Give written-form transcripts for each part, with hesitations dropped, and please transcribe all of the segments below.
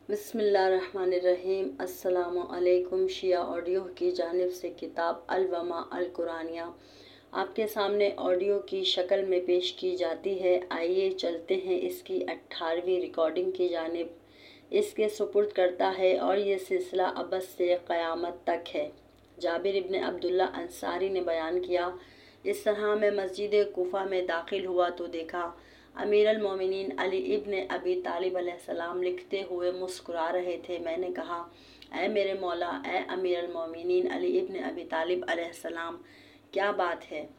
بسم اللہ الرحمن الرحیم۔ السلام علیکم۔ شیعہ آڈیو کی جانب سے کتاب الوما القرآنیہ آپ کے سامنے آڈیو کی شکل میں پیش کی جاتی ہے۔ آئیے چلتے ہیں اس کی 18ویں ریکارڈنگ کی جانب۔ اس کے سپرد کرتا ہے اور یہ سلسلہ ابد سے قیامت تک ہے۔ جابر ابن عبداللہ انصاری نے بیان کیا، اس طرح میں مسجد کوفہ میں داخل ہوا تو دیکھا امیر المومنین علی ابن ابی طالب علیہ السلام لکھتے ہوئے مسکرا رہے تھے۔ میں نے کہا، اے میرے مولا، اے امیر المومنین علی ابن ابی طالب علیہ السلام، کیا بات ہے؟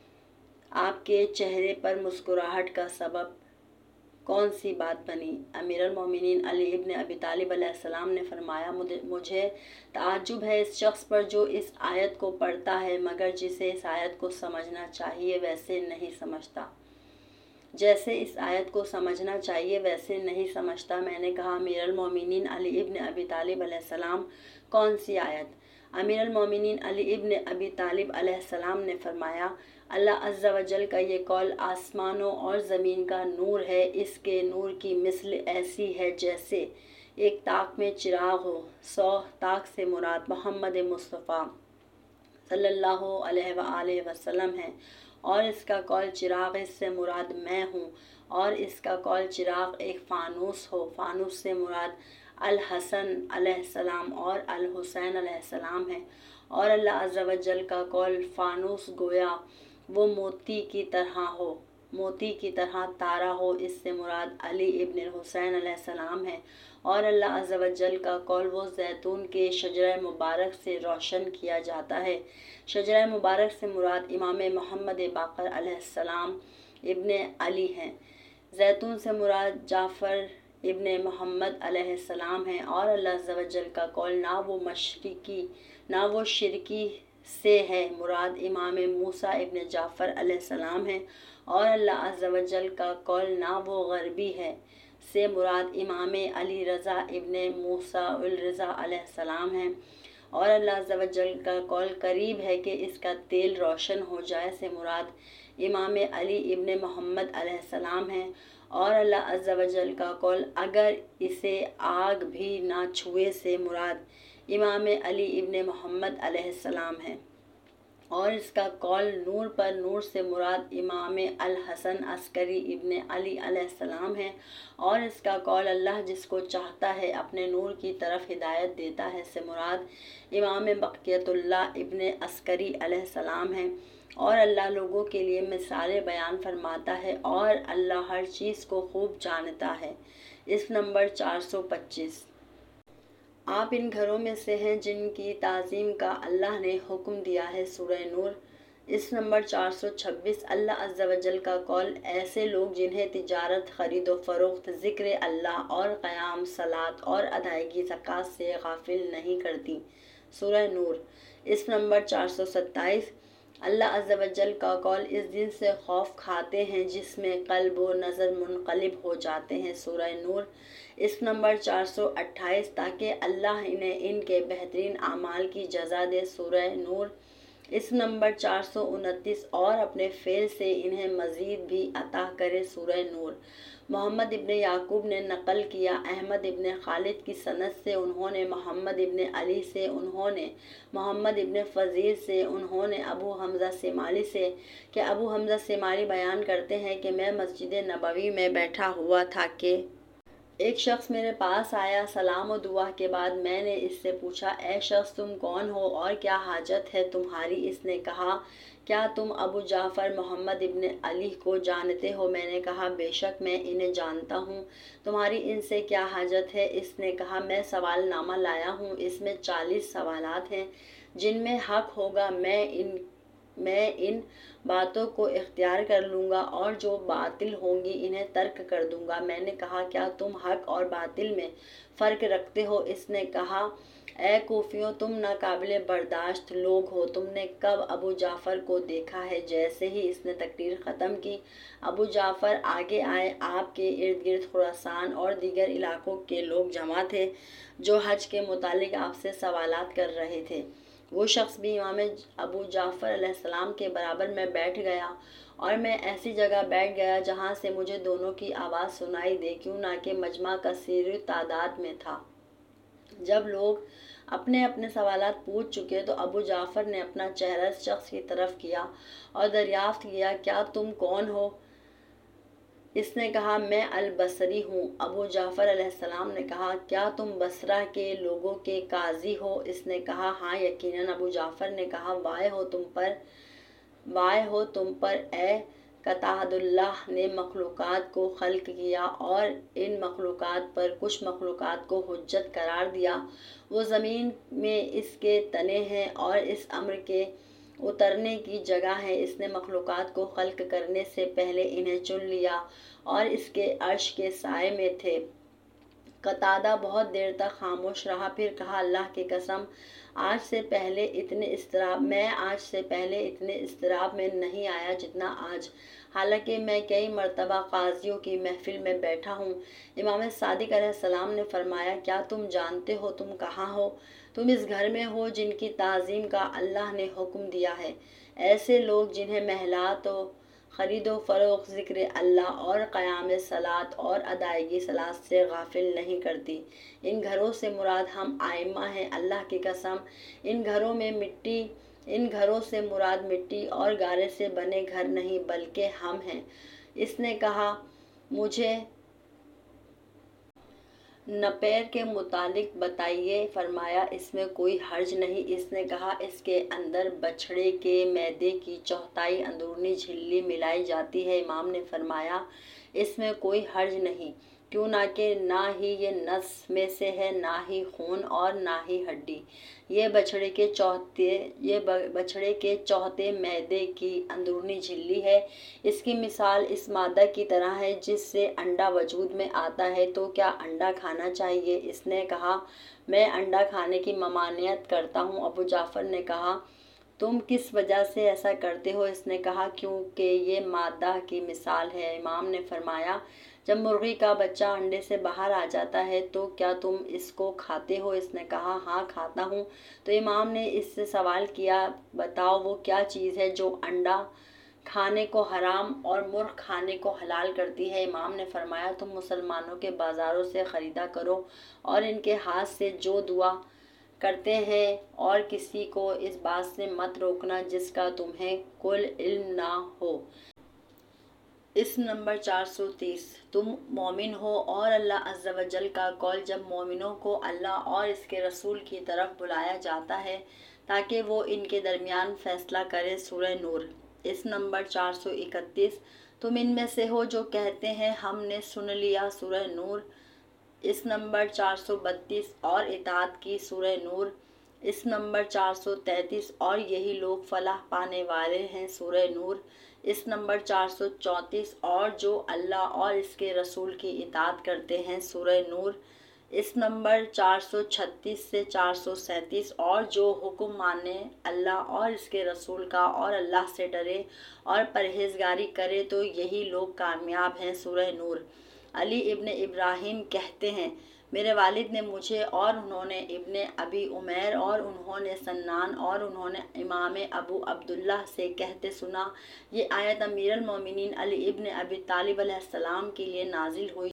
آپ کے چہرے پر مسکراہٹ کا سبب کون سی بات بنی؟ امیر المومنین علی ابن ابی طالب علیہ السلام نے فرمایا، مجھے تعجب ہے اس شخص پر جو اس آیت کو پڑھتا ہے مگر جسے اس آیت کو سمجھنا چاہیے ویسے نہیں سمجھتا۔ جیسے اس آیت کو سمجھنا چاہیے ویسے نہیں سمجھتا۔ میں نے کہا، امیر المومنین علی ابن ابی طالب علیہ السلام، کون سی آیت؟ امیر المومنین علی ابن ابی طالب علیہ السلام نے فرمایا، اللہ عز و جل کا یہ قول آسمانوں اور زمین کا نور ہے، اس کے نور کی مثل ایسی ہے جیسے ایک طاق میں چراغ ہو۔ طاق سے مراد محمد مصطفیٰ صلی اللہ علیہ وآلہ وسلم ہے، اور اس کا قول چراغ، اس سے مراد میں ہوں، اور اس کا قول چراغ ایک فانوس ہو۔ فانوس سے مراد الحسن علیہ السلام اور الحسین علیہ السلام ہے، اور اللہ عز و جل کا قول فانوس گویا وہ موتی کی طرح ہو، موتی کی طرح تارا ہو، اس سے مراد علی ابن الحسین علیہ السلام ہے، اور اللہ عز و جل کا قول وہ زیتون کے شجرہ مبارک سے روشن کیا جاتا ہے۔ شجرہ مبارک سے مراد امام محمد باقر علیہ السلام ابن علی ہیں۔ زیتون سے مراد جعفر ابن محمد علیہ السلام ہیں، اور اللہ عز و جل کا قول نہ وہ شرکی سے ہے، مراد امام موسیٰ ابن جعفر علیہ السلام ہیں، اور اللہ عز و جل کا قول نہ وہ غربی ہے سے مراد امام علی رضا ابن موسیٰ الرضا علیہ السلام ہیں، اور اللہ عز و جل کا قول قریب ہے کہ اس کا تیل روشن ہو جائے سے مراد امام علی ابن محمد علیہ السلام ہیں، اور اللہ عز و جل کا قول اگر اسے آگ بھی نہ چھوئے سے مراد امام علی ابن محمد علیہ السلام ہے، اور اس کا قول نور پر نور سے مراد امام الحسن عسکری ابن علی علیہ السلام ہے، اور اس کا قول اللہ جس کو چاہتا ہے اپنے نور کی طرف ہدایت دیتا ہے سے مراد امام بقیت اللہ ابن عسکری علیہ السلام ہے، اور اللہ لوگوں کے لیے مثالیں بیان فرماتا ہے، اور اللہ ہر چیز کو خوب جانتا ہے۔ اس نمبر 425۔ آپ ان گھروں میں سے ہیں جن کی تعظیم کا اللہ نے حکم دیا ہے۔ سورہ نور۔ اس نمبر 426۔ اللہ عز و جل کا قول ایسے لوگ جنہیں تجارت، خرید و فروخت، ذکر اللہ اور قیام صلاۃ اور ادائیگی زکوٰۃ سے غافل نہیں کرتی۔ سورہ نور۔ اس نمبر 427۔ اللہ عز و جل کا قول اس دن سے خوف کھاتے ہیں جس میں قلب و نظر منقلب ہو جاتے ہیں۔ سورہ نور۔ اس نمبر 428۔ تاکہ اللہ انہیں ان کے بہترین اعمال کی جزا دے۔ سورہ نور۔ اس نمبر 429۔ اور اپنے فعل سے انہیں مزید بھی عطا کرے۔ سورہ نور۔ محمد ابن یعقوب نے نقل کیا، احمد ابن خالد کی سند سے انہوں نے محمد ابن علی سے، انہوں نے محمد ابن فضیل سے، انہوں نے ابو حمزہ سمالی سے کہ ابو حمزہ سمالی بیان کرتے ہیں کہ میں مسجد نبوی میں بیٹھا ہوا تھا کہ ایک شخص میرے پاس آیا۔ سلام و دعا کے بعد میں نے اس سے پوچھا، اے شخص تم کون ہو اور کیا حاجت ہے تمہاری؟ اس نے کہا، کیا تم ابو جعفر محمد ابن علی کو جانتے ہو؟ میں نے کہا، بے شک میں انہیں جانتا ہوں، تمہاری ان سے کیا حاجت ہے؟ اس نے کہا، میں سوال نامہ لایا ہوں، اس میں 40 سوالات ہیں، جن میں حق ہوگا میں ان باتوں کو اختیار کر لوں گا، اور جو باطل ہوں گی انہیں ترک کر دوں گا۔ میں نے کہا، کیا تم حق اور باطل میں فرق رکھتے ہو؟ اس نے کہا، اے کوفیوں، تم ناقابل برداشت لوگ ہو، تم نے کب ابو جعفر کو دیکھا ہے؟ جیسے ہی اس نے تقریر ختم کی، ابو جعفر آگے آئے۔ آپ کے ارد گرد خراسان اور دیگر علاقوں کے لوگ جمع تھے جو حج کے متعلق آپ سے سوالات کر رہے تھے۔ وہ شخص بھی امام ابو جعفر علیہ السلام کے برابر میں بیٹھ گیا اور میں ایسی جگہ بیٹھ گیا جہاں سے مجھے دونوں کی آواز سنائی دے، کیوں نہ کہ مجمع کثیر تعداد میں تھا۔ جب لوگ اپنے اپنے سوالات پوچھ چکے تو ابو جعفر نے اپنا چہرہ اس شخص کی طرف کیا اور دریافت کیا، کیا تم کون ہو؟ اس نے کہا، میں البصری ہوں۔ ابو جعفر علیہ السلام نے کہا، کیا تم بصرہ کے لوگوں کے قاضی ہو؟ اس نے کہا، ہاں یقیناً۔ ابو جعفر نے کہا، وائے ہو تم پر اے قطعۃ! اللہ نے مخلوقات کو خلق کیا اور ان مخلوقات پر کچھ مخلوقات کو حجت قرار دیا۔ وہ زمین میں اس کے تنے ہیں اور اس امر کے اترنے کی جگہ ہے۔ اس نے مخلوقات کو خلق کرنے سے پہلے انہیں چن لیا اور اس کے عرش کے سائے میں تھے۔ قتادہ بہت دیر تک خاموش رہا، پھر کہا، اللہ کی قسم، میں آج سے پہلے اتنے اضطراب میں نہیں آیا جتنا آج، حالانکہ میں کئی مرتبہ قاضیوں کی محفل میں بیٹھا ہوں۔ امام صادق علیہ السلام نے فرمایا، کیا تم جانتے ہو تم کہاں ہو؟ تم اس گھر میں ہو جن کی تعظیم کا اللہ نے حکم دیا ہے۔ ایسے لوگ جنہیں محلات و خرید و فروخت ذکر اللہ اور قیام صلاۃ اور ادائیگی صلاۃ سے غافل نہیں کرتی۔ ان گھروں سے مراد ہم ائمہ ہیں۔ اللہ کی قسم، ان گھروں سے مراد مٹی اور گارے سے بنے گھر نہیں بلکہ ہم ہیں۔ اس نے کہا، مجھے نپیر کے متعلق بتائیے۔ فرمایا، اس میں کوئی حرج نہیں۔ اس نے کہا، اس کے اندر بچھڑے کے معدے کی چوتھائی اندرونی جھلی ملائی جاتی ہے۔ امام نے فرمایا، اس میں کوئی حرج نہیں، کیوں نہ کہ نہ ہی یہ نس میں سے ہے، نہ ہی خون اور نہ ہی ہڈی۔ یہ بچھڑے کے چوتھے معدے کی اندرونی جھلی ہے۔ اس کی مثال اس مادہ کی طرح ہے جس سے انڈا وجود میں آتا ہے۔ تو کیا انڈا کھانا چاہیے؟ اس نے کہا، میں انڈا کھانے کی ممانعت کرتا ہوں۔ ابو جعفر نے کہا، تم کس وجہ سے ایسا کرتے ہو؟ اس نے کہا، کیونکہ یہ مادہ کی مثال ہے۔ امام نے فرمایا، جب مرغی کا بچہ انڈے سے باہر آ جاتا ہے تو کیا تم اس کو کھاتے ہو؟ اس نے کہا، ہاں کھاتا ہوں۔ تو امام نے اس سے سوال کیا، بتاؤ وہ کیا چیز ہے جو انڈا کھانے کو حرام اور مرغ کھانے کو حلال کرتی ہے؟ امام نے فرمایا، تم مسلمانوں کے بازاروں سے خریدا کرو اور ان کے ہاتھ سے جو دعا کرتے ہیں، اور کسی کو اس بات سے مت روکنا جس کا تمہیں کل علم نہ ہو۔ اس نمبر 430۔ تم مومن ہو اور اللہ عز و جل کا قول جب مومنوں کو اللہ اور اس کے رسول کی طرف بلایا جاتا ہے تاکہ وہ ان کے درمیان فیصلہ کرے۔ سورہ نور۔ اس نمبر 431۔ تم ان میں سے ہو جو کہتے ہیں ہم نے سن لیا۔ سورہ نور۔ اس نمبر 432۔ اور اطاعت کی۔ سورہ نور۔ اس نمبر 433۔ اور یہی لوگ فلاح پانے والے ہیں۔ سورہ نور۔ اس نمبر 434۔ اور جو اللہ اور اس کے رسول کی اطاعت کرتے ہیں۔ سورہ نور۔ اس نمبر 436 سے 437۔ اور جو حکم مانے اللہ اور اس کے رسول کا اور اللہ سے ڈرے اور پرہیزگاری کرے تو یہی لوگ کامیاب ہیں۔ سورہ نور۔ علی ابن ابراہیم کہتے ہیں، میرے والد نے مجھے اور انہوں نے ابن ابی عمیر اور انہوں نے سنان اور انہوں نے امام ابو عبداللہ سے کہتے سنا، یہ آیت امیر المومنین علی ابن ابی طالب علیہ السلام کے لیے نازل ہوئی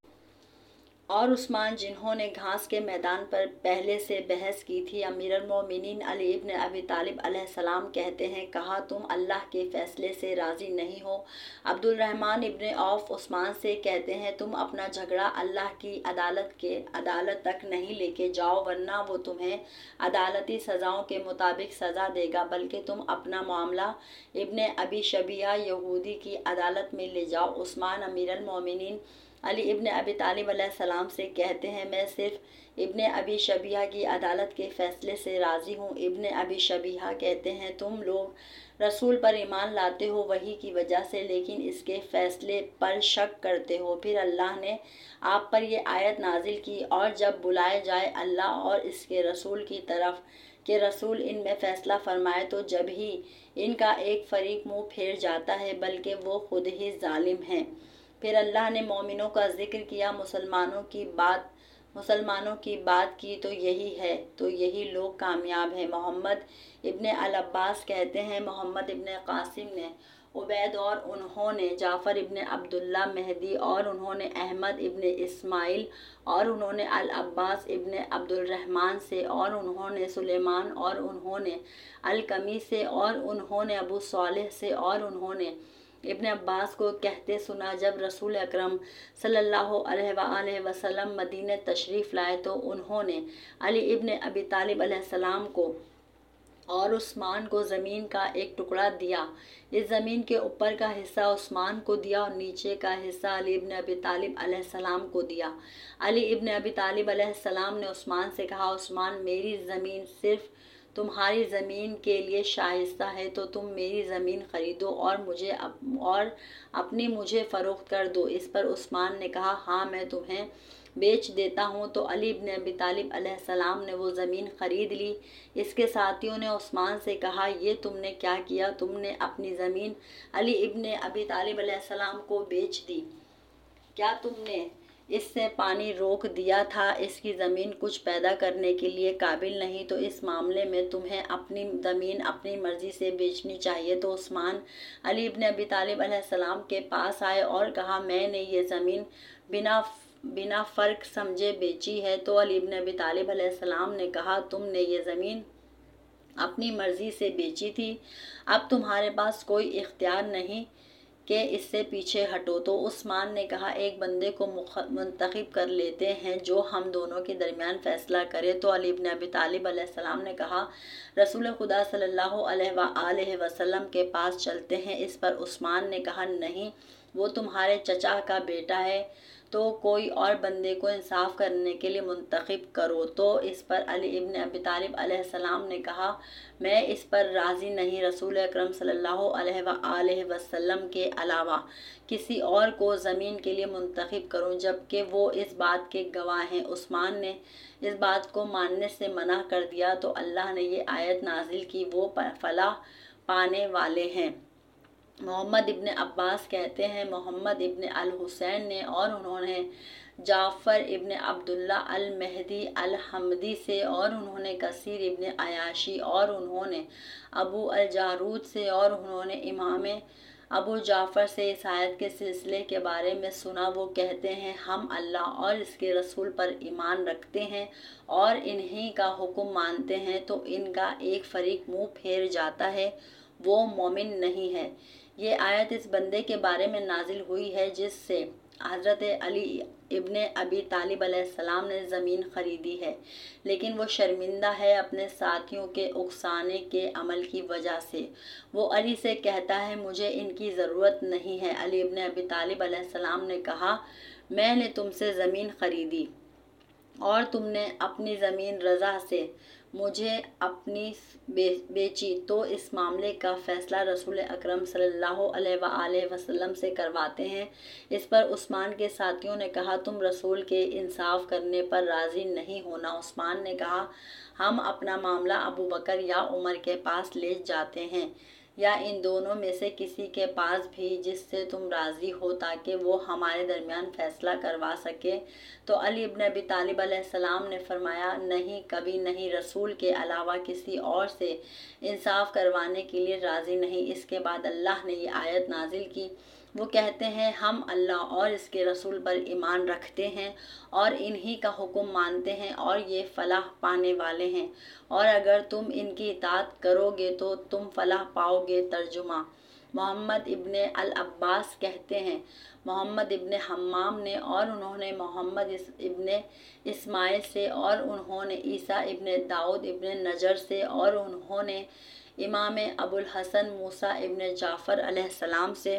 اور عثمان جنہوں نے گھاس کے میدان پر پہلے سے بحث کی تھی۔ امیر المومنین علی ابن ابی طالب علیہ السلام کہتے ہیں، کہا تم اللہ کے فیصلے سے راضی نہیں ہو؟ عبد الرحمن ابن عوف عثمان سے کہتے ہیں، تم اپنا جھگڑا اللہ کی عدالت تک نہیں لے کے جاؤ ورنہ وہ تمہیں عدالتی سزاؤں کے مطابق سزا دے گا، بلکہ تم اپنا معاملہ ابن ابی شبیہ یہودی کی عدالت میں لے جاؤ۔ عثمان امیر المومنین علی ابن ابی طالب علیہ السلام سے کہتے ہیں، میں صرف ابن ابی شبیہ کی عدالت کے فیصلے سے راضی ہوں۔ ابن ابی شبیہ کہتے ہیں، تم لوگ رسول پر ایمان لاتے ہو وحی کی وجہ سے، لیکن اس کے فیصلے پر شک کرتے ہو۔ پھر اللہ نے آپ پر یہ آیت نازل کی، اور جب بلائے جائے اللہ اور اس کے رسول کی طرف کہ رسول ان میں فیصلہ فرمائے تو جب ہی ان کا ایک فریق منہ پھیر جاتا ہے بلکہ وہ خود ہی ظالم ہیں۔ پھر اللہ نے مومنوں کا ذکر کیا، مسلمانوں کی بات کی تو یہی لوگ کامیاب ہیں۔ محمد ابن العباس کہتے ہیں، محمد ابن قاسم نے عبید اور انہوں نے جعفر ابن عبداللہ مہدی اور انہوں نے احمد ابن اسماعیل اور انہوں نے العباس ابن عبد الرحمن سے اور انہوں نے سلیمان اور انہوں نے القمی سے اور انہوں نے ابو صالح سے اور انہوں نے ابن عباس کو کہتے سنا جب رسول اکرم صلی اللہ علیہ وآلہ وسلم مدینہ تشریف لائے تو انہوں نے علی ابن ابی طالب علیہ السلام کو اور عثمان کو زمین کا ایک ٹکڑا دیا۔ اس زمین کے اوپر کا حصہ عثمان کو دیا اور نیچے کا حصہ علی ابن ابی طالب علیہ السلام کو دیا۔ علی ابن ابی طالب علیہ السلام نے عثمان سے کہا، عثمان، میری زمین صرف تمہاری زمین کے لیے شائستہ ہے تو تم میری زمین خریدو اور اپنی مجھے فروخت کر دو۔ اس پر عثمان نے کہا، ہاں میں تمہیں بیچ دیتا ہوں۔ تو علی ابن ابی طالب علیہ السلام نے وہ زمین خرید لی۔ اس کے ساتھیوں نے عثمان سے کہا، یہ تم نے کیا کیا؟ تم نے اپنی زمین علی ابن ابی طالب علیہ السلام کو بیچ دی۔ کیا تم نے اس سے پانی روک دیا تھا؟ اس کی زمین کچھ پیدا کرنے کے لیے قابل نہیں، تو اس معاملے میں تمہیں اپنی زمین اپنی مرضی سے بیچنی چاہیے۔ تو عثمان علی ابن ابی طالب علیہ السلام کے پاس آئے اور کہا، میں نے یہ زمین بنا فرق سمجھے بیچی ہے۔ تو علی ابن ابی طالب علیہ السلام نے کہا، تم نے یہ زمین اپنی مرضی سے بیچی تھی، اب تمہارے پاس کوئی اختیار نہیں کہ اس سے پیچھے ہٹو۔ تو عثمان نے کہا، ایک بندے کو منتخب کر لیتے ہیں جو ہم دونوں کے درمیان فیصلہ کرے۔ تو علی ابن ابی طالب علیہ السلام نے کہا، رسول خدا صلی اللہ علیہ وآلہ وسلم کے پاس چلتے ہیں۔ اس پر عثمان نے کہا، نہیں، وہ تمہارے چچا کا بیٹا ہے، تو کوئی اور بندے کو انصاف کرنے کے لیے منتخب کرو۔ تو اس پر علی ابن ابی طالب علیہ السلام نے کہا، میں اس پر راضی نہیں، رسول اکرم صلی اللہ علیہ وآلہ وسلم کے علاوہ کسی اور کو زمین کے لیے منتخب کروں جبکہ وہ اس بات کے گواہ ہیں۔ عثمان نے اس بات کو ماننے سے منع کر دیا تو اللہ نے یہ آیت نازل کی، وہ فلاح پانے والے ہیں۔ محمد ابن عباس کہتے ہیں، محمد ابن الحسین نے اور انہوں نے جعفر ابن عبداللہ المہدی الحمدی سے اور انہوں نے کثیر ابن عیاشی اور انہوں نے ابو الجارود سے اور انہوں نے امام ابو جعفر سے اس آیت کے سلسلے کے بارے میں سنا۔ وہ کہتے ہیں، ہم اللہ اور اس کے رسول پر ایمان رکھتے ہیں اور انہی کا حکم مانتے ہیں، تو ان کا ایک فریق منہ پھیر جاتا ہے، وہ مومن نہیں ہے۔ یہ آیت اس بندے کے بارے میں نازل ہوئی ہے جس سے حضرت علی ابن ابی طالب علیہ السلام نے زمین خریدی ہے، لیکن وہ شرمندہ ہے اپنے ساتھیوں کے اکسانے کے عمل کی وجہ سے۔ وہ علی سے کہتا ہے، مجھے ان کی ضرورت نہیں ہے۔ علی ابن ابی طالب علیہ السلام نے کہا، میں نے تم سے زمین خریدی اور تم نے اپنی زمین رضا سے مجھے اپنی بیچی، تو اس معاملے کا فیصلہ رسول اکرم صلی اللہ علیہ وآلہ وسلم سے کرواتے ہیں۔ اس پر عثمان کے ساتھیوں نے کہا، تم رسول کے انصاف کرنے پر راضی نہیں ہونا؟ عثمان نے کہا، ہم اپنا معاملہ ابو بکر یا عمر کے پاس لے جاتے ہیں یا ان دونوں میں سے کسی کے پاس بھی جس سے تم راضی ہو تاکہ وہ ہمارے درمیان فیصلہ کروا سکے۔ تو علی ابن ابی طالب علیہ السلام نے فرمایا، نہیں، کبھی نہیں، رسول کے علاوہ کسی اور سے انصاف کروانے کے لیے راضی نہیں۔ اس کے بعد اللہ نے یہ آیت نازل کی، وہ کہتے ہیں، ہم اللہ اور اس کے رسول پر ایمان رکھتے ہیں اور انہی کا حکم مانتے ہیں اور یہ فلاح پانے والے ہیں، اور اگر تم ان کی اطاعت کرو گے تو تم فلاح پاؤ گے۔ ترجمہ: محمد ابن العباس کہتے ہیں، محمد ابن حمام نے اور انہوں نے محمد ابن اسماعیل سے اور انہوں نے عیسیٰ ابن داؤد ابن نجر سے اور انہوں نے امام ابو الحسن موسیٰ ابن جعفر علیہ السلام سے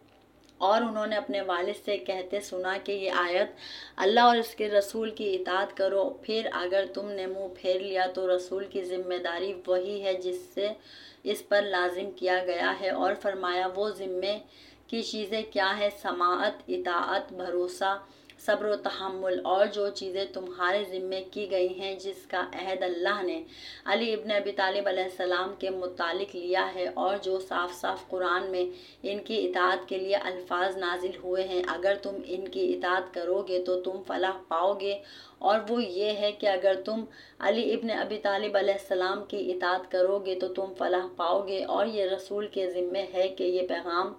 اور انہوں نے اپنے والد سے کہتے سنا کہ یہ آیت، اللہ اور اس کے رسول کی اطاعت کرو، پھر اگر تم نے منہ پھیر لیا تو رسول کی ذمہ داری وہی ہے جس سے اس پر لازم کیا گیا ہے، اور فرمایا وہ ذمے کی چیزیں کیا ہیں؟ سماعت، اطاعت، بھروسہ، صبر و تحمل، اور جو چیزیں تمہارے ذمے کی گئی ہیں جس کا عہد اللہ نے علی ابن ابی طالب علیہ السلام کے متعلق لیا ہے، اور جو صاف صاف قرآن میں ان کی اطاعت کے لیے الفاظ نازل ہوئے ہیں، اگر تم ان کی اطاعت کرو گے تو تم فلاح پاؤ گے، اور وہ یہ ہے کہ اگر تم علی ابن ابی طالب علیہ السلام کی اطاعت کرو گے تو تم فلاح پاؤ گے، اور یہ رسول کے ذمے ہے کہ یہ پیغام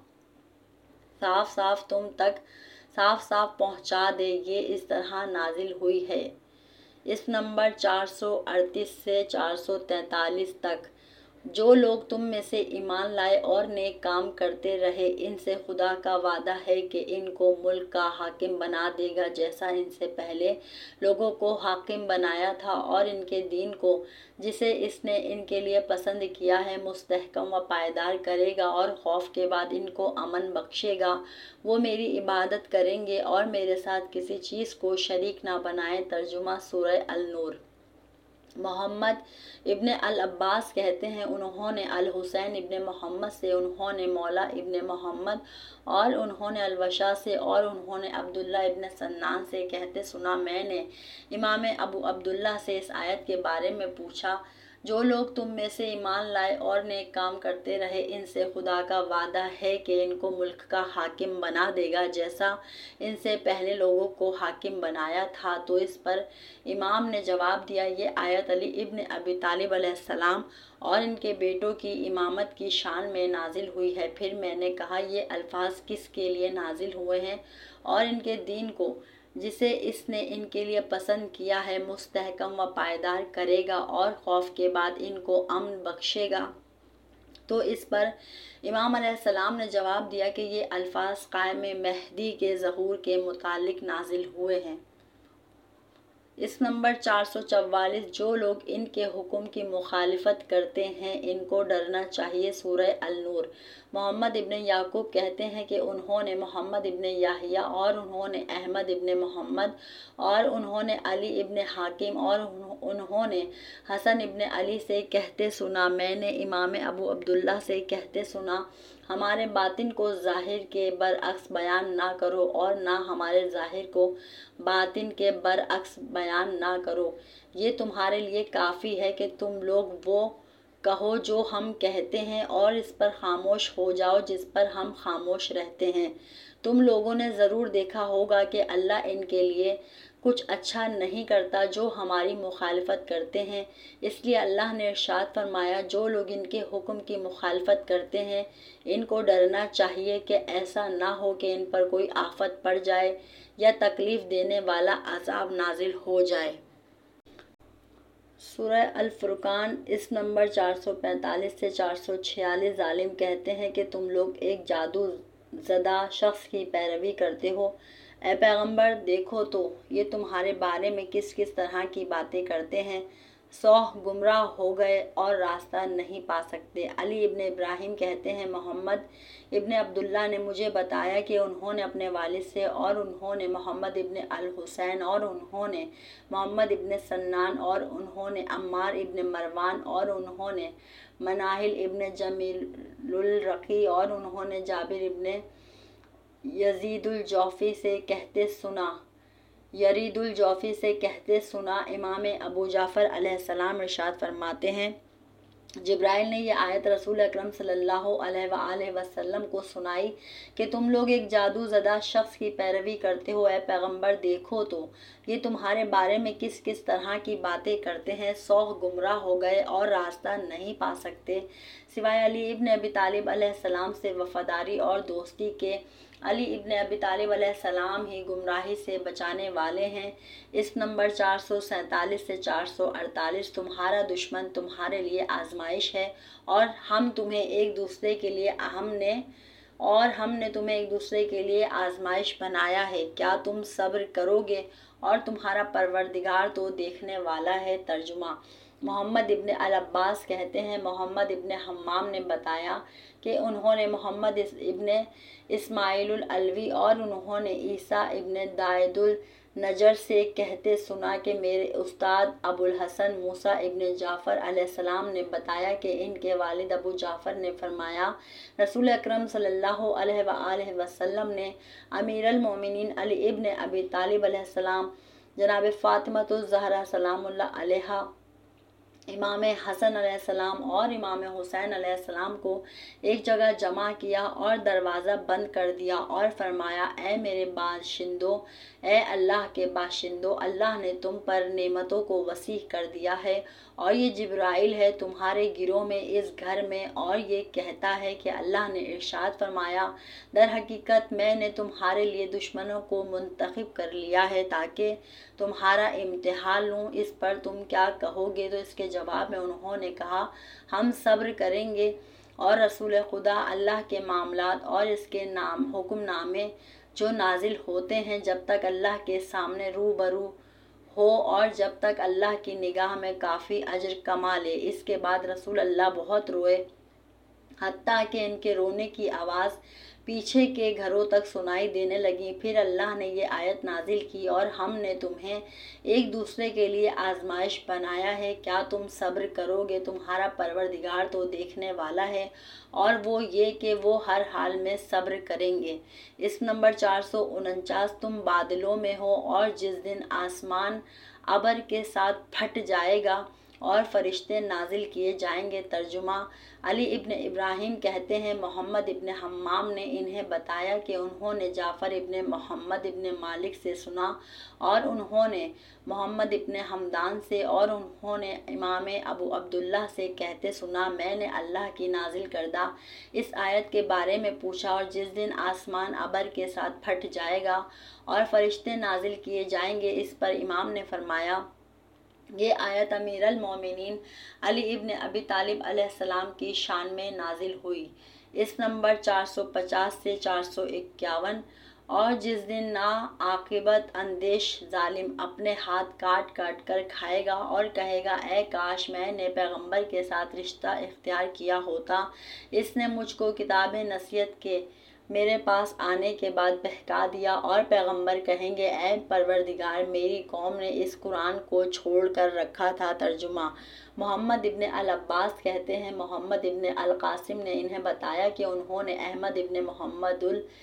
صاف صاف تم تک صاف صاف پہنچا دے۔ یہ اس طرح نازل ہوئی ہے۔ اس نمبر 438 سے 443 تک۔ جو لوگ تم میں سے ایمان لائے اور نیک کام کرتے رہے، ان سے خدا کا وعدہ ہے کہ ان کو ملک کا حاکم بنا دے گا، جیسا ان سے پہلے لوگوں کو حاکم بنایا تھا، اور ان کے دین کو جسے اس نے ان کے لیے پسند کیا ہے مستحکم و پائیدار کرے گا، اور خوف کے بعد ان کو امن بخشے گا۔ وہ میری عبادت کریں گے اور میرے ساتھ کسی چیز کو شریک نہ بنائیں۔ ترجمہ سورہ النور۔ محمد ابن العباس کہتے ہیں، انہوں نے الحسین ابن محمد سے، انہوں نے مولا ابن محمد، اور انہوں نے الوشا سے، اور انہوں نے عبداللہ ابن سنان سے کہتے سنا۔ میں نے امام ابو عبداللہ سے اس آیت کے بارے میں پوچھا، جو لوگ تم میں سے ایمان لائے اور نیک کام کرتے رہے، ان سے خدا کا وعدہ ہے کہ ان کو ملک کا حاکم بنا دے گا، جیسا ان سے پہلے لوگوں کو حاکم بنایا تھا۔ تو اس پر امام نے جواب دیا، یہ آیت علی ابن ابی طالب علیہ السلام اور ان کے بیٹوں کی امامت کی شان میں نازل ہوئی ہے۔ پھر میں نے کہا، یہ الفاظ کس کے لیے نازل ہوئے ہیں؟ اور ان کے دین کو جسے اس نے ان کے لیے پسند کیا ہے مستحکم و پائیدار کرے گا، اور خوف کے بعد ان کو امن بخشے گا۔ تو اس پر امام علیہ السلام نے جواب دیا کہ یہ الفاظ قائم مہدی کے ظہور کے متعلق نازل ہوئے ہیں۔ اس نمبر 444۔ جو لوگ ان کے حکم کی مخالفت کرتے ہیں ان کو ڈرنا چاہیے۔ سورہ النور۔ محمد ابن یعقوب کہتے ہیں کہ انہوں نے محمد ابن یحییٰ، اور انہوں نے احمد ابن محمد، اور انہوں نے علی ابن حاکم، اور انہوں نے حسن ابن علی سے کہتے سنا۔ میں نے امام ابو عبداللہ سے کہتے سنا، ہمارے باطن کو ظاہر کے برعکس بیان نہ کرو، اور نہ ہمارے ظاہر کو باطن کے برعکس بیان نہ کرو۔ یہ تمہارے لیے کافی ہے کہ تم لوگ وہ کہو جو ہم کہتے ہیں، اور اس پر خاموش ہو جاؤ جس پر ہم خاموش رہتے ہیں۔ تم لوگوں نے ضرور دیکھا ہوگا کہ اللہ ان کے لیے کچھ اچھا نہیں کرتا جو ہماری مخالفت کرتے ہیں، اس لیے اللہ نے ارشاد فرمایا، جو لوگ ان کے حکم کی مخالفت کرتے ہیں ان کو ڈرنا چاہیے کہ ایسا نہ ہو کہ ان پر کوئی آفت پڑ جائے یا تکلیف دینے والا عذاب نازل ہو جائے۔ سورہ الفرقان۔ اس نمبر 445 سے 446۔ ظالم کہتے ہیں کہ تم لوگ ایک جادو زدہ شخص کی پیروی کرتے ہو۔ اے پیغمبر، دیکھو تو یہ تمہارے بارے میں کس کس طرح کی باتیں کرتے ہیں۔ سوہ گمراہ ہو گئے اور راستہ نہیں پا سکتے۔ علی ابن ابراہیم کہتے ہیں، محمد ابن عبداللہ نے مجھے بتایا کہ انہوں نے اپنے والد سے، اور انہوں نے محمد ابن الحسین، اور انہوں نے محمد ابن سنان، اور انہوں نے عمار ابن مروان، اور انہوں نے مناہل ابن جمیل الرقی، اور انہوں نے جابر ابن یزید الجوفی سے کہتے سنا۔ امام ابو جعفر علیہ السلام ارشاد فرماتے ہیں، جبرائیل نے یہ آیت رسول اکرم صلی اللہ علیہ وآلہ وسلم کو سنائی کہ تم لوگ ایک جادو زدہ شخص کی پیروی کرتے ہو۔ اے پیغمبر، دیکھو تو یہ تمہارے بارے میں کس کس طرح کی باتیں کرتے ہیں۔ سوہ گمراہ ہو گئے اور راستہ نہیں پا سکتے۔ سوائے علی ابن ابی طالب علیہ السلام سے وفاداری اور دوستی کے، علی ابن ابی طالب علیہ السلام ہی گمراہی سے بچانے والے ہیں۔ اس نمبر 447 سے 448۔ تمہارا دشمن تمہارے لیے آزمائش ہے، اور ہم تمہیں ایک دوسرے کے لیے ہم نے تمہیں ایک دوسرے کے لیے آزمائش بنایا ہے۔ کیا تم صبر کرو گے؟ اور تمہارا پروردگار تو دیکھنے والا ہے۔ ترجمہ۔ محمد ابن العباس کہتے ہیں، محمد ابن حمام نے بتایا کہ انہوں نے محمد ابن اسماعیل العلوی، اور انہوں نے عیسیٰ ابن داود نجر سے کہتے سنا کہ میرے استاد ابو الحسن موسیٰ ابن جعفر علیہ السلام نے بتایا کہ ان کے والد ابو جعفر نے فرمایا، رسول اکرم صلی اللہ علیہ وآلہ وسلم نے امیر المومنین علی ابن ابی طالب علیہ السلام، جناب فاطمۃ الزہرا سلام اللہ علیہا، امام حسن علیہ السلام اور امام حسین علیہ السلام کو ایک جگہ جمع کیا اور دروازہ بند کر دیا اور فرمایا، اے میرے باشندوں، اے اللہ کے باشندوں، اللہ نے تم پر نعمتوں کو وسیع کر دیا ہے اور یہ جبرائیل ہے تمہارے گروہ میں اس گھر میں، اور یہ کہتا ہے کہ اللہ نے ارشاد فرمایا، در حقیقت میں نے تمہارے لیے دشمنوں کو منتخب کر لیا ہے تاکہ تمہارا امتحان لوں، اس پر تم کیا کہو گے؟ تو اس کے جواب میں انہوں نے کہا، ہم صبر کریں گے، اور رسول خدا اللہ کے معاملات اور اس کے حکم نامے جو نازل ہوتے ہیں جب تک اللہ کے سامنے روبرو ہو اور جب تک اللہ کی نگاہ میں کافی اجر کما لے۔ اس کے بعد رسول اللہ بہت روئے، حتیٰ کہ ان کے رونے کی آواز پیچھے کے گھروں تک سنائی دینے لگی۔ پھر اللہ نے یہ آیت نازل کی، اور ہم نے تمہیں ایک دوسرے کے لیے آزمائش بنایا ہے، کیا تم صبر کرو گے؟ تمہارا پروردگار تو دیکھنے والا ہے، اور وہ یہ کہ وہ ہر حال میں صبر کریں گے۔ اس نمبر 449، تم بادلوں میں ہو اور جس دن آسمان ابر کے ساتھ پھٹ جائے گا اور فرشتے نازل کیے جائیں گے۔ ترجمہ: علی ابن ابراہیم کہتے ہیں، محمد ابن حمام نے انہیں بتایا کہ انہوں نے جعفر ابن محمد ابن مالک سے سنا، اور انہوں نے محمد ابن حمدان سے، اور انہوں نے امام ابو عبداللہ سے کہتے سنا، میں نے اللہ کی نازل کردہ اس آیت کے بارے میں پوچھا، اور جس دن آسمان ابر کے ساتھ پھٹ جائے گا اور فرشتے نازل کیے جائیں گے، اس پر امام نے فرمایا، یہ آیت امیر المومنین علی ابن ابی طالب علیہ السلام کی شان میں نازل ہوئی۔ اس نمبر 450 سے 451، اور جس دن ناعاقبت اندیش ظالم اپنے ہاتھ کاٹ کاٹ کر کھائے گا اور کہے گا، اے کاش میں نے پیغمبر کے ساتھ رشتہ اختیار کیا ہوتا، اس نے مجھ کو کتاب نصیحت کے میرے پاس آنے کے بعد بہکا دیا، اور پیغمبر کہیں گے، اے پروردگار، میری قوم نے اس قرآن کو چھوڑ کر رکھا تھا۔ ترجمہ: محمد ابن العباس کہتے ہیں، محمد ابن القاسم نے انہیں بتایا کہ انہوں نے احمد ابن محمد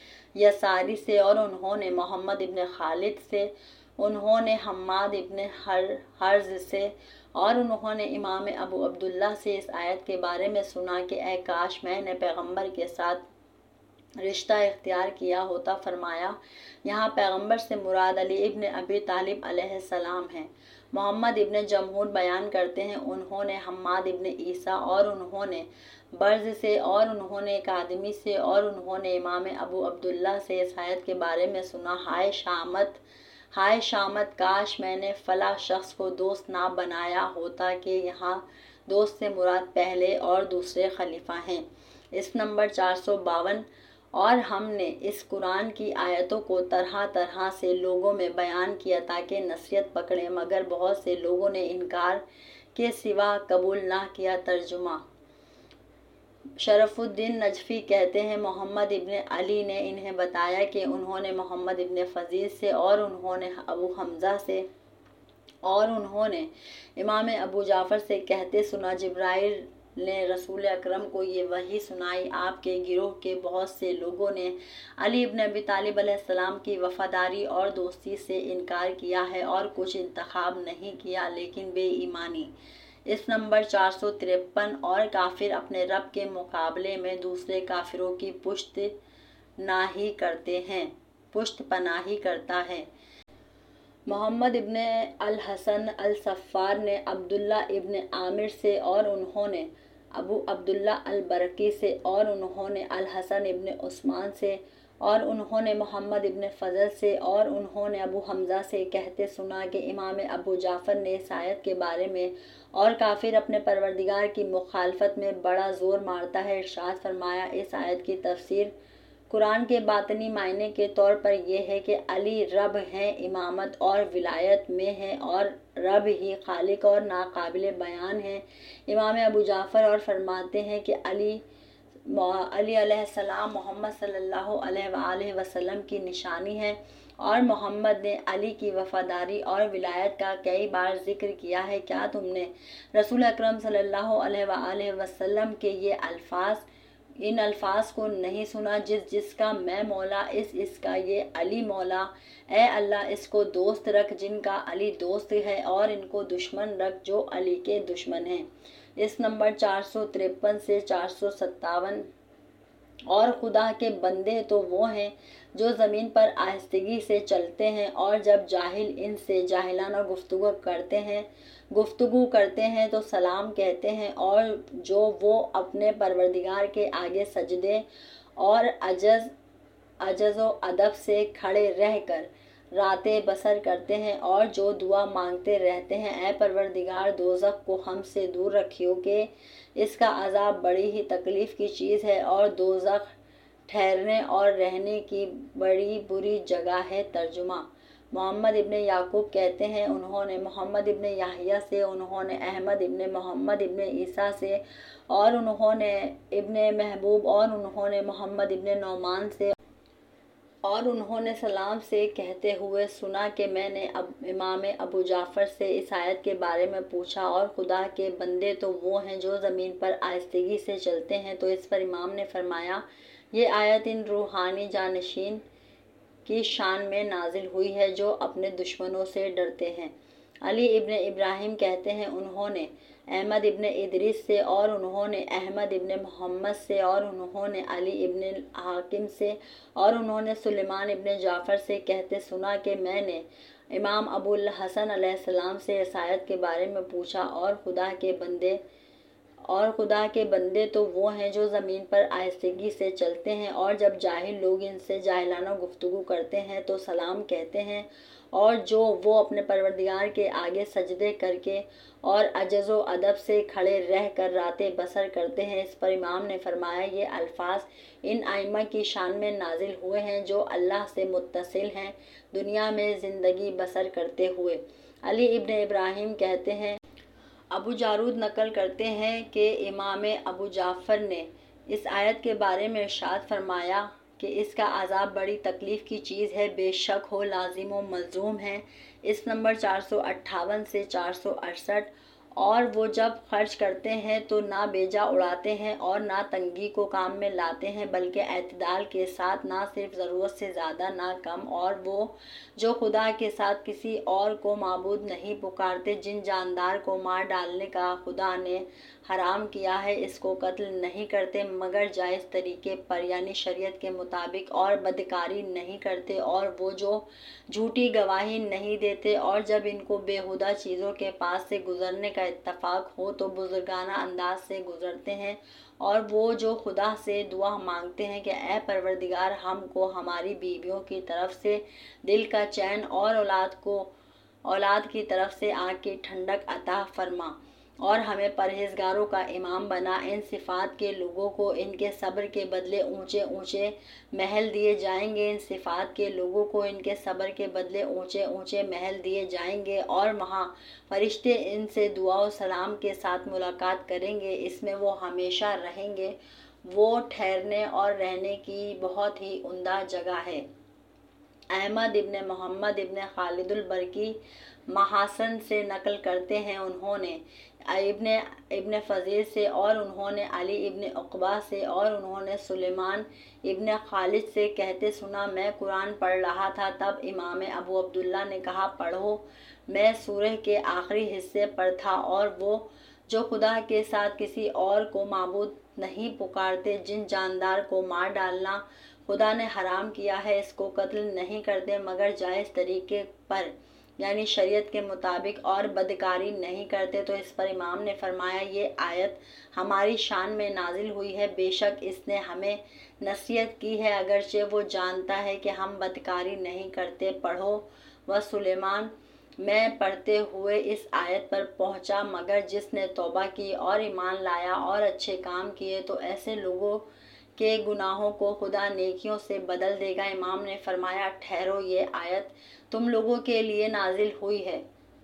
الیساری سے، اور انہوں نے محمد ابن خالد سے، انہوں نے حماد ابن حرز سے، اور انہوں نے امام ابو عبداللہ سے اس آیت کے بارے میں سنا کہ اے کاش میں نے پیغمبر کے ساتھ رشتہ اختیار کیا ہوتا۔ فرمایا، یہاں پیغمبر سے مراد علی ابن ابی طالب علیہ السلام ہیں۔ محمد ابن جمہور بیان کرتے ہیں، انہوں نے حماد ابن عیسیٰ، اور انہوں نے برز سے، اور انہوں نے ایک آدمی سے، اور انہوں نے امام ابو عبداللہ سے اس آیت کے بارے میں سنا، ہائے شامت، ہائے شامت، کاش میں نے فلاں شخص کو دوست نہ بنایا ہوتا، کہ یہاں دوست سے مراد پہلے اور دوسرے خلیفہ ہیں۔ اس نمبر 452، اور ہم نے اس قرآن کی آیتوں کو طرح طرح سے لوگوں میں بیان کیا تاکہ نصیحت پکڑیں، مگر بہت سے لوگوں نے انکار کے سوا قبول نہ کیا۔ ترجمہ: شرف الدین نجفی کہتے ہیں، محمد ابن علی نے انہیں بتایا کہ انہوں نے محمد ابن فضیل سے، اور انہوں نے ابو حمزہ سے، اور انہوں نے امام ابو جعفر سے کہتے سنا، جبرائیل نے رسول اکرم کو یہ وحی سنائی، آپ کے گروہ کے بہت سے لوگوں نے علی ابن ابی طالب علیہ السلام کی وفاداری اور دوستی سے انکار کیا ہے، اور کچھ انتخاب نہیں کیا لیکن بے ایمانی۔ اس نمبر 453، اور کافر اپنے رب کے مقابلے میں دوسرے کافروں کی پشت پناہی کرتا ہے۔ محمد ابن الحسن الصفار نے عبداللہ ابن عامر سے، اور انہوں نے ابو عبداللہ البرقی سے، اور انہوں نے الحسن ابن عثمان سے، اور انہوں نے محمد ابن فضل سے، اور انہوں نے ابو حمزہ سے کہتے سنا کہ امام ابو جعفر نے اس آیت کے بارے میں، اور کافر اپنے پروردگار کی مخالفت میں بڑا زور مارتا ہے، ارشاد فرمایا، اس آیت کی تفسیر قرآن کے باطنی معنی کے طور پر یہ ہے کہ علی رب ہیں، امامت اور ولایت میں ہیں، اور رب ہی خالق اور ناقابل بیان ہیں۔ امام ابو جعفر اور فرماتے ہیں کہ علی علیہ السلام محمد صلی اللہ علیہ وآلہ وسلم کی نشانی ہے، اور محمد نے علی کی وفاداری اور ولایت کا کئی بار ذکر کیا ہے۔ کیا تم نے رسول اکرم صلی اللہ علیہ وآلہ وسلم کے ان الفاظ کو نہیں سنا، جس کا میں مولا، اس کا یہ علی مولا۔ اے اللہ، اس کو دوست رکھ جن کا علی دوست ہے، اور ان کو دشمن رکھ جو علی کے دشمن ہیں۔ اس نمبر 453 سے 457۔ اور خدا کے بندے تو وہ ہیں جو زمین پر آہستگی سے چلتے ہیں، اور جب جاہل ان سے جاہلانہ گفتگو کرتے ہیں تو سلام کہتے ہیں، اور جو وہ اپنے پروردگار کے آگے سجدے اور عجز و ادب سے کھڑے رہ کر راتیں بسر کرتے ہیں، اور جو دعا مانگتے رہتے ہیں، اے پروردگار، دوزخ کو ہم سے دور رکھیو کہ اس کا عذاب بڑی ہی تکلیف کی چیز ہے، اور دوزخ ٹھہرنے اور رہنے کی بڑی بری جگہ ہے۔ ترجمہ: محمد ابن یعقوب کہتے ہیں، انہوں نے محمد ابن یحییٰ سے، انہوں نے احمد ابن محمد ابن عیسیٰ سے، اور انہوں نے ابن محبوب، اور انہوں نے محمد ابن نعمان سے، اور انہوں نے سلام سے کہتے ہوئے سنا کہ میں نے امام ابو جعفر سے اس آیت کے بارے میں پوچھا، اور خدا کے بندے تو وہ ہیں جو زمین پر آہستگی سے چلتے ہیں۔ تو اس پر امام نے فرمایا، یہ آیت ان روحانی جانشین کی شان میں نازل ہوئی ہے جو اپنے دشمنوں سے ڈرتے ہیں۔ علی ابن ابراہیم کہتے ہیں، انہوں نے احمد ابن ادریس سے، اور انہوں نے احمد ابن محمد سے، اور انہوں نے علی ابن حاکم سے، اور انہوں نے سلیمان ابن جعفر سے کہتے سنا کہ میں نے امام ابو الحسن علیہ السلام سے اس آیت کے بارے میں پوچھا، اور خدا کے بندے تو وہ ہیں جو زمین پر آہستگی سے چلتے ہیں، اور جب جاہل لوگ ان سے جاہلانہ گفتگو کرتے ہیں تو سلام کہتے ہیں، اور جو وہ اپنے پروردگار کے آگے سجدے کر کے اور عجز و ادب سے کھڑے رہ کر راتیں بسر کرتے ہیں۔ اس پر امام نے فرمایا، یہ الفاظ ان ائمہ کی شان میں نازل ہوئے ہیں جو اللہ سے متصل ہیں دنیا میں زندگی بسر کرتے ہوئے۔ علی ابن ابراہیم کہتے ہیں، ابو جارود نقل کرتے ہیں کہ امام ابو جعفر نے اس آیت کے بارے میں ارشاد فرمایا کہ اس کا عذاب بڑی تکلیف کی چیز ہے، بے شک ہو لازم و ملزوم ہے۔ اس نمبر 458 سے 468۔ اور وہ جب خرچ کرتے ہیں تو نہ بیجا اڑاتے ہیں اور نہ تنگی کو کام میں لاتے ہیں، بلکہ اعتدال کے ساتھ، نہ صرف ضرورت سے زیادہ نہ کم۔ اور وہ جو خدا کے ساتھ کسی اور کو معبود نہیں پکارتے، جن جاندار کو مار ڈالنے کا خدا نے حرام کیا ہے، اس کو قتل نہیں کرتے مگر جائز طریقے پر، یعنی شریعت کے مطابق، اور بدکاری نہیں کرتے، اور وہ جو جھوٹی گواہی نہیں دیتے، اور جب ان کو بےہودہ چیزوں کے پاس سے گزرنے کا اتفاق ہو تو بزرگانہ انداز سے گزرتے ہیں، اور وہ جو خدا سے دعا مانگتے ہیں کہ اے پروردگار، ہم کو ہماری بیویوں کی طرف سے دل کا چین اور اولاد کی طرف سے آنکھ کی ٹھنڈک عطا فرما، اور ہمیں پرہیزگاروں کا امام بنا۔ ان صفات کے لوگوں کو ان کے صبر کے بدلے اونچے اونچے محل دیے جائیں گے، ان صفات کے لوگوں کو ان کے صبر کے بدلے اونچے اونچے محل دیے جائیں گے، اور وہاں فرشتے ان سے دعا و سلام کے ساتھ ملاقات کریں گے، اس میں وہ ہمیشہ رہیں گے، وہ ٹھہرنے اور رہنے کی بہت ہی عمدہ جگہ ہے۔ احمد ابن محمد ابن خالد البرقی محاسن سے نقل کرتے ہیں، انہوں نے ابن فضیل سے، اور انہوں نے علی ابن عقبہ سے، اور انہوں نے سلیمان ابن خالد سے کہتے سنا، میں قرآن پڑھ رہا تھا، تب امام ابو عبداللہ نے کہا، پڑھو۔ میں سورہ کے آخری حصے پر تھا، اور وہ جو خدا کے ساتھ کسی اور کو معبود نہیں پکارتے، جن جاندار کو مار ڈالنا خدا نے حرام کیا ہے، اس کو قتل نہیں کرتے مگر جائز طریقے پر، یعنی شریعت کے مطابق، اور بدکاری نہیں کرتے۔ تو اس پر امام نے فرمایا، یہ آیت ہماری شان میں نازل ہوئی ہے، بے شک اس نے ہمیں نصیحت کی ہے، اگرچہ وہ جانتا ہے کہ ہم بدکاری نہیں کرتے۔ پڑھو وسلیمان۔ میں پڑھتے ہوئے اس آیت پر پہنچا، مگر جس نے توبہ کی اور ایمان لایا اور اچھے کام کیے تو ایسے لوگوں کے گناہوں کو خدا نیکیوں سے بدل دے گا۔ امام نے فرمایا، ٹھہرو، یہ آیت تم لوگوں کے لیے نازل ہوئی ہے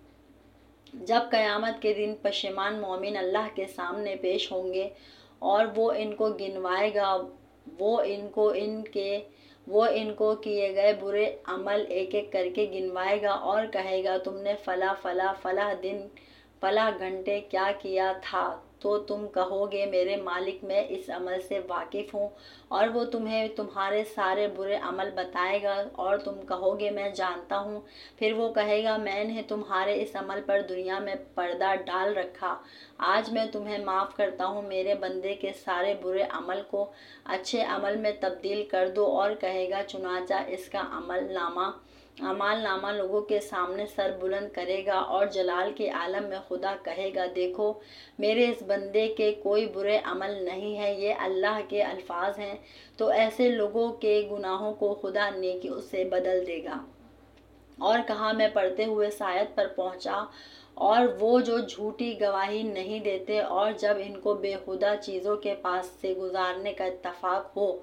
جب قیامت کے دن پشیمان مومن اللہ کے سامنے پیش ہوں گے، اور وہ ان کو گنوائے گا، وہ ان کو ان کے وہ ان کو کیے گئے برے عمل ایک ایک کر کے گنوائے گا اور کہے گا تم نے فلاں دن فلاں گھنٹے کیا کیا تھا، تو تم کہو گے میرے مالک میں اس عمل سے واقف ہوں، اور وہ تمہیں تمہارے سارے برے عمل بتائے گا اور تم کہو گے میں جانتا ہوں۔ پھر وہ کہے گا میں نے تمہارے اس عمل پر دنیا میں پردہ ڈال رکھا، آج میں تمہیں معاف کرتا ہوں، میرے بندے کے سارے برے عمل کو اچھے عمل میں تبدیل کر دو۔ اور کہے گا چنانچہ اس کا اعمال نامہ لوگوں کے سامنے سر بلند کرے گا اور جلال کے عالم میں خدا کہے گا دیکھو میرے اس بندے کے کوئی برے عمل نہیں ہے، یہ اللہ کے الفاظ ہیں۔ تو ایسے لوگوں کے گناہوں کو خدا نیکیوں سے بدل دے گا۔ اور کہا میں پڑھتے ہوئے سعادت پر پہنچا، اور وہ جو جھوٹی گواہی نہیں دیتے اور جب ان کو بیہودہ چیزوں کے پاس سے گزارنے کا اتفاق ہو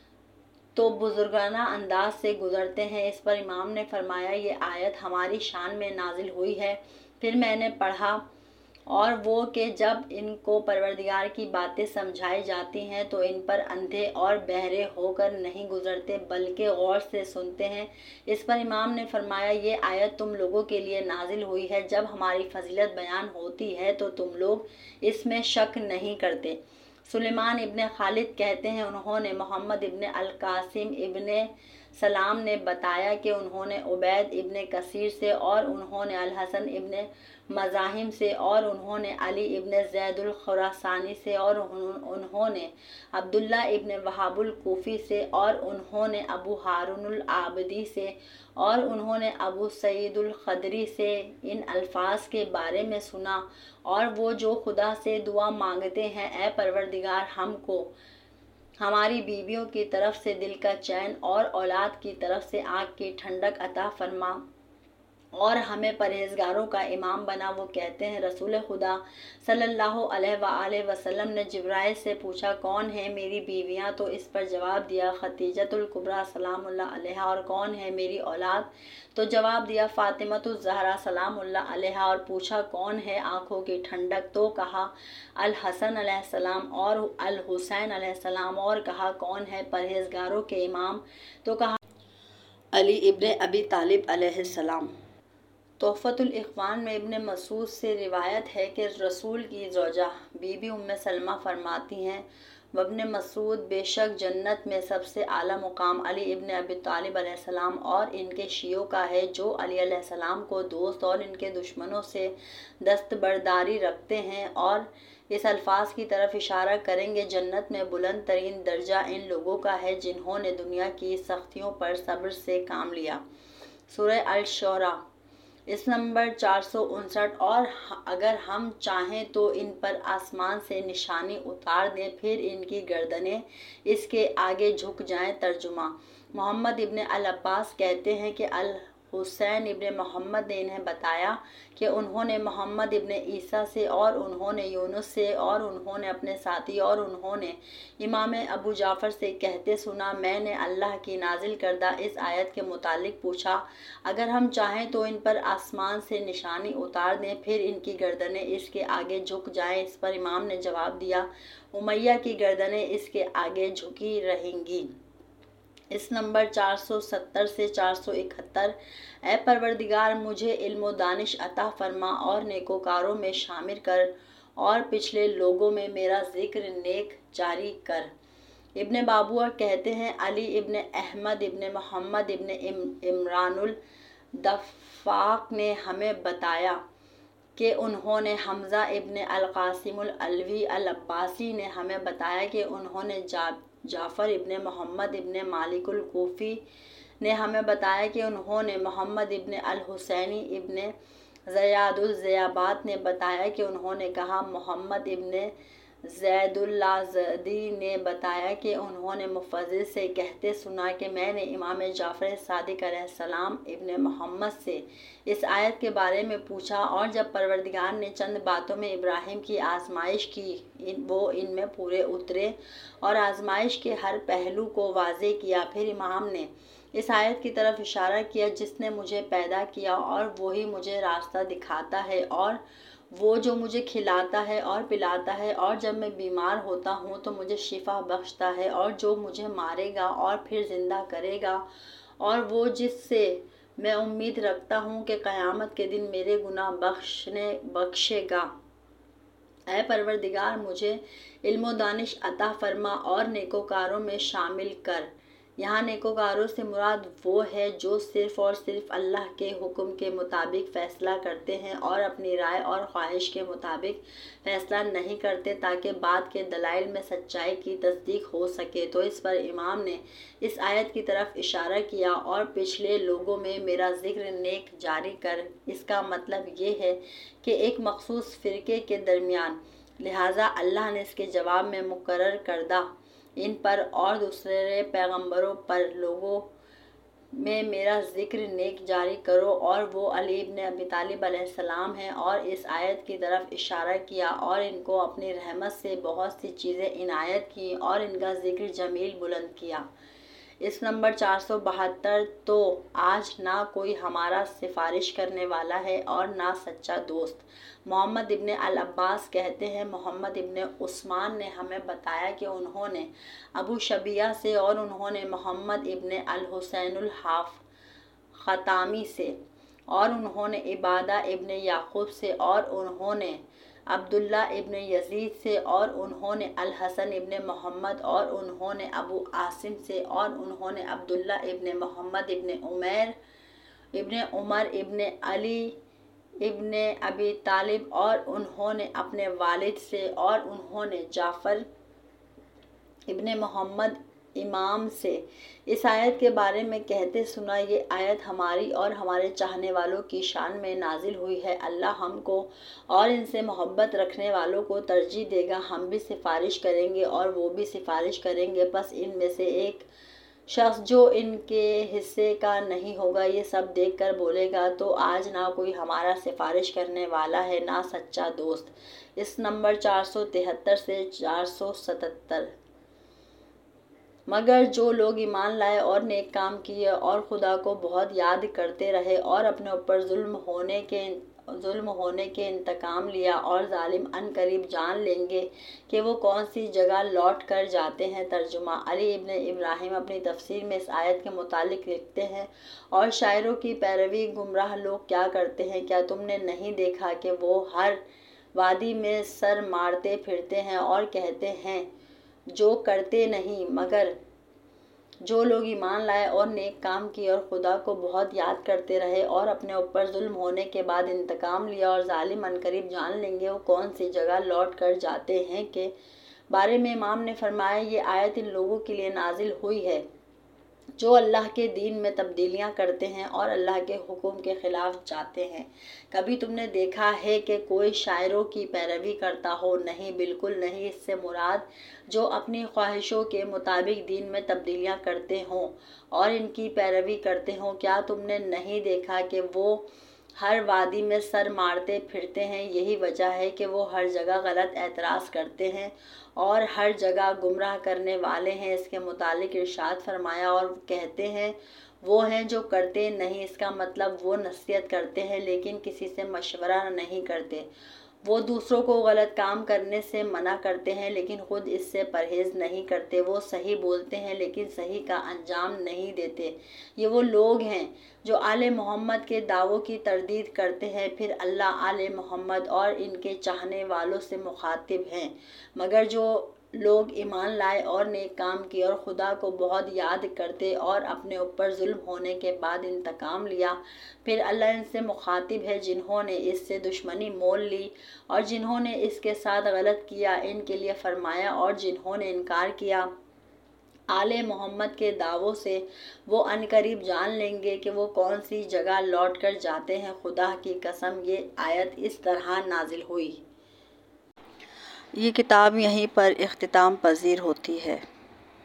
تو بزرگانہ انداز سے گزرتے ہیں۔ اس پر امام نے فرمایا یہ آیت ہماری شان میں نازل ہوئی ہے۔ پھر میں نے پڑھا اور وہ کہ جب ان کو پروردگار کی باتیں سمجھائی جاتی ہیں تو ان پر اندھے اور بہرے ہو کر نہیں گزرتے بلکہ غور سے سنتے ہیں۔ اس پر امام نے فرمایا یہ آیت تم لوگوں کے لیے نازل ہوئی ہے، جب ہماری فضیلت بیان ہوتی ہے تو تم لوگ اس میں شک نہیں کرتے۔ سلیمان ابن خالد کہتے ہیں انہوں نے محمد ابن القاسم ابن سلام نے بتایا کہ انہوں نے عبید ابن کثیر سے اور انہوں نے الحسن ابن مزاحم سے اور انہوں نے علی ابن زید الخراسانی سے اور انہوں نے عبداللہ ابن وہاب الکوفی سے اور انہوں نے ابو ہارون العابدی سے اور انہوں نے ابو سعید الخدری سے ان الفاظ کے بارے میں سنا، اور وہ جو خدا سے دعا مانگتے ہیں اے پروردگار ہم کو ہماری بیویوں کی طرف سے دل کا چین اور اولاد کی طرف سے آنکھ کی ٹھنڈک عطا فرما اور ہمیں پرہیزگاروں کا امام بنا۔ وہ کہتے ہیں رسول خدا صلی اللہ علیہ وآلہ وسلم نے جبرائیل سے پوچھا کون ہیں میری بیویاں، تو اس پر جواب دیا خدیجۃ الکبریٰ سلام اللہ علیہا، اور کون ہے میری اولاد، تو جواب دیا فاطمۃ الزہرا سلام اللہ علیہا، اور پوچھا کون ہے آنکھوں کی ٹھنڈک، تو کہا الحسن علیہ السلام اور الحسین علیہ السلام، اور کہا کون ہے پرہیزگاروں کے امام، تو کہا علی ابن ابی طالب علیہ السلام۔ تحفۃ الاخوان میں ابن مسعود سے روایت ہے کہ رسول کی زوجہ بی بی ام سلمہ فرماتی ہیں وابن مسعود بے شک جنت میں سب سے اعلیٰ مقام علی ابن ابی طالب علیہ السلام اور ان کے شیعوں کا ہے، جو علی علیہ السلام کو دوست اور ان کے دشمنوں سے دستبرداری رکھتے ہیں، اور اس الفاظ کی طرف اشارہ کریں گے جنت میں بلند ترین درجہ ان لوگوں کا ہے جنہوں نے دنیا کی سختیوں پر صبر سے کام لیا۔ سورہ الشعراء اس نمبر 459۔ اور اگر ہم چاہیں تو ان پر آسمان سے نشانی اتار دیں پھر ان کی گردنیں اس کے آگے جھک جائیں۔ ترجمہ محمد ابن العباس کہتے ہیں کہ الحسین ابن محمد نے انہیں بتایا کہ انہوں نے محمد ابن عیسیٰ سے اور انہوں نے یونس سے اور انہوں نے اپنے ساتھی اور انہوں نے امام ابو جعفر سے کہتے سنا، میں نے اللہ کی نازل کردہ اس آیت کے متعلق پوچھا اگر ہم چاہیں تو ان پر آسمان سے نشانی اتار دیں پھر ان کی گردنیں اس کے آگے جھک جائیں۔ اس پر امام نے جواب دیا امیہ کی گردنیں اس کے آگے جھکی رہیں گی۔ اس نمبر 470 سے 471۔ اے پروردگار مجھے علم و دانش عطا فرما اور نیکوکاروں میں شامل کر اور پچھلے لوگوں میں میرا ذکر نیک جاری کر۔ ابن بابور کہتے ہیں علی ابن احمد ابن محمد ابن عمران الدفاق نے ہمیں بتایا کہ انہوں نے حمزہ ابن القاسم العلوی العباسی نے ہمیں بتایا کہ انہوں نے جعفر ابن محمد ابن مالک الکوفی نے ہمیں بتایا کہ انہوں نے محمد ابن الحسینی ابن زیاد الزیابات نے بتایا کہ انہوں نے کہا محمد ابن زید الازدی نے بتایا کہ انہوں نے مفضل سے کہتے سنا کہ میں نے امام جعفر صادق علیہ السلام ابن محمد سے اس آیت کے بارے میں پوچھا، اور جب پروردگار نے چند باتوں میں ابراہیم کی آزمائش کی وہ ان میں پورے اترے اور آزمائش کے ہر پہلو کو واضح کیا۔ پھر امام نے اس آیت کی طرف اشارہ کیا، جس نے مجھے پیدا کیا اور وہی مجھے راستہ دکھاتا ہے، اور وہ جو مجھے کھلاتا ہے اور پلاتا ہے، اور جب میں بیمار ہوتا ہوں تو مجھے شفا بخشتا ہے، اور جو مجھے مارے گا اور پھر زندہ کرے گا، اور وہ جس سے میں امید رکھتا ہوں کہ قیامت کے دن میرے گناہ بخشے گا۔ اے پروردگار، مجھے علم و دانش عطا فرما اور نیکوکاروں میں شامل کر۔ یہاں نیکوکاروں سے مراد وہ ہے جو صرف اور صرف اللہ کے حکم کے مطابق فیصلہ کرتے ہیں اور اپنی رائے اور خواہش کے مطابق فیصلہ نہیں کرتے تاکہ بعد کے دلائل میں سچائی کی تصدیق ہو سکے۔ تو اس پر امام نے اس آیت کی طرف اشارہ کیا اور پچھلے لوگوں میں میرا ذکر نیک جاری کر۔ اس کا مطلب یہ ہے کہ ایک مخصوص فرقے کے درمیان، لہٰذا اللہ نے اس کے جواب میں مقرر کردہ ان پر اور دوسرے پیغمبروں پر لوگوں میں میرا ذکر نیک جاری کرو، اور وہ علی ابن ابی طالب علیہ السلام ہیں، اور اس آیت کی طرف اشارہ کیا اور ان کو اپنی رحمت سے بہت سی چیزیں عنایت کی اور ان کا ذکر جمیل بلند کیا۔ اس نمبر 472 تو آج نہ کوئی ہمارا سفارش کرنے والا ہے اور نہ سچا دوست۔ محمد ابن العباس کہتے ہیں، محمد ابن عثمان نے ہمیں بتایا کہ انہوں نے ابو شبیہ سے، اور انہوں نے محمد ابن الحسین الخطامی سے، اور انہوں نے عبادہ ابن یعقوب سے، اور انہوں نے عبداللہ ابن یزید سے، اور انہوں نے الحسن ابن محمد، اور انہوں نے ابو عاصم سے، اور انہوں نے عبداللہ ابن محمد ابن عمر ابن علی ابن ابی طالب، اور انہوں نے اپنے والد سے، اور انہوں نے جعفر ابن محمد امام سے۔ اس آیت کے بارے میں کہتے سنا، یہ آیت ہماری اور ہمارے چاہنے والوں کی شان میں نازل ہوئی ہے۔ اللہ ہم کو اور ان سے محبت رکھنے والوں کو ترجیح دے گا، ہم بھی سفارش کریں گے اور وہ بھی سفارش کریں گے، بس ان میں سے ایک شخص جو ان کے حصے کا نہیں ہوگا یہ سب دیکھ کر بولے گا، تو آج نہ کوئی ہمارا سفارش کرنے والا ہے نہ سچا دوست۔ اس نمبر 473 سے 477۔ مگر جو لوگ ایمان لائے اور نیک کام کیے اور خدا کو بہت یاد کرتے رہے اور اپنے اوپر ظلم ہونے کے انتقام لیا، اور ظالم عنقریب جان لیں گے کہ وہ کون سی جگہ لوٹ کر جاتے ہیں۔ ترجمہ: علی ابن ابراہیم اپنی تفسیر میں اس آیت کے متعلق لکھتے ہیں، اور شاعروں کی پیروی گمراہ لوگ کیا کرتے ہیں، کیا تم نے نہیں دیکھا کہ وہ ہر وادی میں سر مارتے پھرتے ہیں اور کہتے ہیں جو کرتے نہیں، مگر جو لوگ ایمان لائے اور نیک کام کیے اور خدا کو بہت یاد کرتے رہے اور اپنے اوپر ظلم ہونے کے بعد انتقام لیا، اور ظالم عنقریب جان لیں گے وہ کون سی جگہ لوٹ کر جاتے ہیں کے بارے میں امام نے فرمایا، یہ آیت ان لوگوں کے لیے نازل ہوئی ہے جو اللہ کے دین میں تبدیلیاں کرتے ہیں اور اللہ کے حکم کے خلاف جاتے ہیں۔ کبھی تم نے دیکھا ہے کہ کوئی شاعروں کی پیروی کرتا ہو؟ نہیں، بالکل نہیں۔ اس سے مراد جو اپنی خواہشوں کے مطابق دین میں تبدیلیاں کرتے ہوں اور ان کی پیروی کرتے ہوں۔ کیا تم نے نہیں دیکھا کہ وہ ہر وادی میں سر مارتے پھرتے ہیں؟ یہی وجہ ہے کہ وہ ہر جگہ غلط اعتراض کرتے ہیں اور ہر جگہ گمراہ کرنے والے ہیں۔ اس کے متعلق ارشاد فرمایا، اور کہتے ہیں وہ ہیں جو کرتے نہیں۔ اس کا مطلب وہ نصیحت کرتے ہیں لیکن کسی سے مشورہ نہیں کرتے، وہ دوسروں کو غلط کام کرنے سے منع کرتے ہیں لیکن خود اس سے پرہیز نہیں کرتے، وہ صحیح بولتے ہیں لیکن صحیح کا انجام نہیں دیتے۔ یہ وہ لوگ ہیں جو آل محمد کے دعووں کی تردید کرتے ہیں، پھر اللہ آل محمد اور ان کے چاہنے والوں سے مخاطب ہیں، مگر جو لوگ ایمان لائے اور نیک کام کیے اور خدا کو بہت یاد کرتے اور اپنے اوپر ظلم ہونے کے بعد انتقام لیا، پھر اللہ ان سے مخاطب ہے جنہوں نے اس سے دشمنی مول لی اور جنہوں نے اس کے ساتھ غلط کیا، ان کے لیے فرمایا، اور جنہوں نے انکار کیا آل محمد کے دعووں سے، وہ عنقریب جان لیں گے کہ وہ کون سی جگہ لوٹ کر جاتے ہیں۔ خدا کی قسم، یہ آیت اس طرح نازل ہوئی۔ یہ کتاب یہیں پر اختتام پذیر ہوتی ہے۔